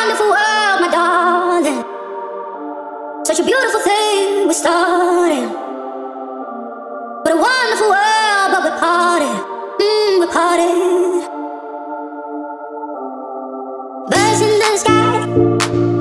wonderful world, my darling. Such a beautiful thing we started. What a wonderful world, but we parted. We parted. Birds in the sky,